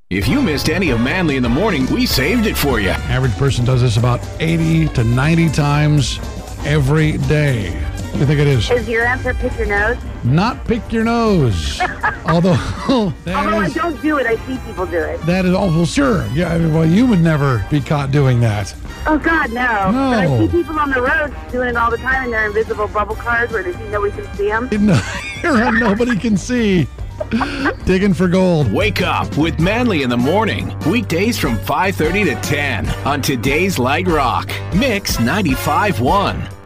If you missed any of Manly in the Morning, we saved it for you. Average person does this about 80 to 90 times every day. What do you think it is? Is your answer pick your nose? Not pick your nose. Although I don't do it, I see people do it. That is awful. Sure. Yeah. Well, you would never be caught doing that. Oh, God, no. No. But I see people on the road doing it all the time in their invisible bubble cars where nobody can see them. Nobody can see. Digging for gold. Wake up with Manly in the Morning. Weekdays from 5:30 to 10 on today's Light Rock. Mix 95.1.